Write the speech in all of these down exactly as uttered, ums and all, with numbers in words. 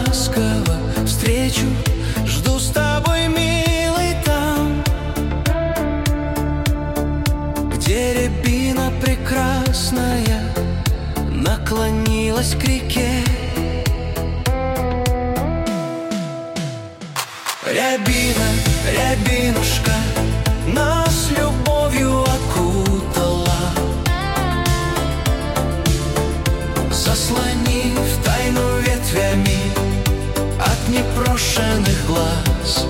ласково встречу, жду с тобой, милый, там, где рябина прекрасная наклонилась к реке. Рябина, рябинушка, нас любовью окутала, заслонив тайну ветвями от непрошенных глаз.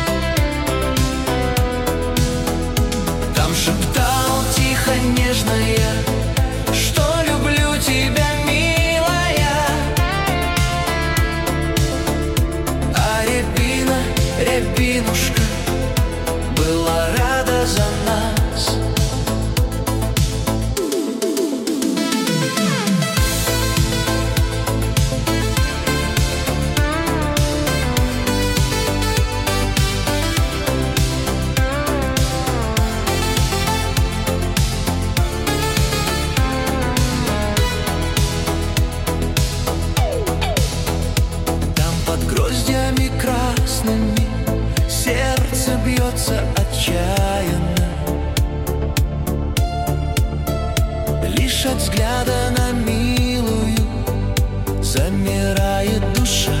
Там шептал тихо, нежно я, что люблю тебя, милая. А рябина, рябинушка, была рада за нас. Там под гроздьями красными сердце бьется отчаянно, лишь от взгляда на милую замирает душа.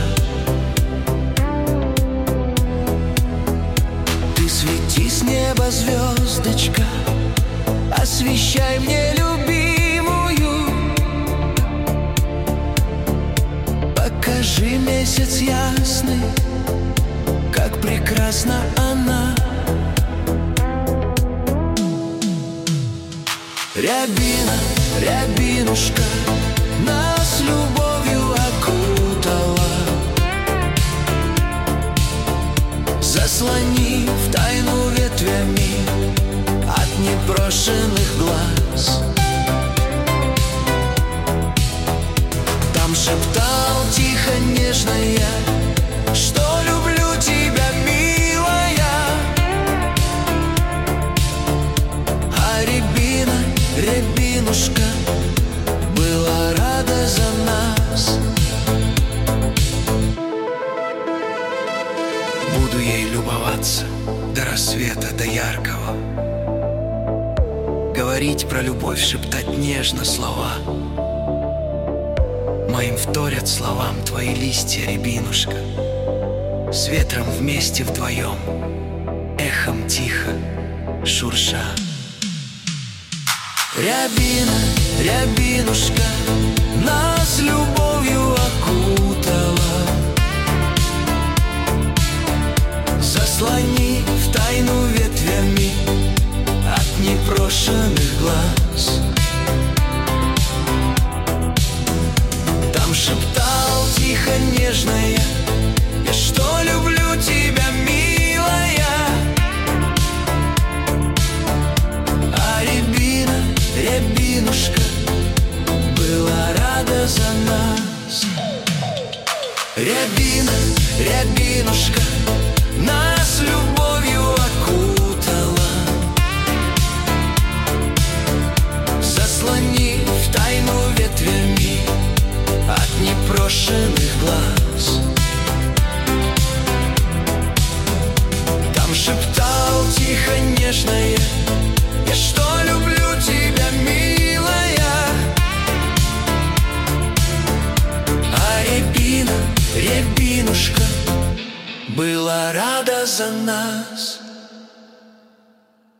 Ты свети с неба, звездочка, освещай мне любимую. Покажи, месяц ясный, как прекрасна она. Рябина, рябинушка, нас любовью окутала, заслонив тайну ветвями от непрошенных глаз. Там шептал тихо, нежно я, что люблю тебя, милая. А рябина, рябинушка, была рада за нас. Буду ей любоваться до рассвета, до яркого, говорить про любовь, шептать нежно слова. Моим вторят словам твои листья, рябинушка, с ветром вместе вдвоем, эхом тихо шурша. Рябина, рябинушка, нас любовью окутала, заслонив тайну ветвями от непрошенных глаз. Там шептал тихо, нежно я, я что люблю тебя, милая. А рябина, рябинушка, была рада за нас. Рябина, рябинушка, нас любовью окутала, заслонив тайну ветвями от непрошенных глаз. Там шептал тихо, нежно я, я что люблю тебя, милая. А рябина, рябинушка, была рада за нас.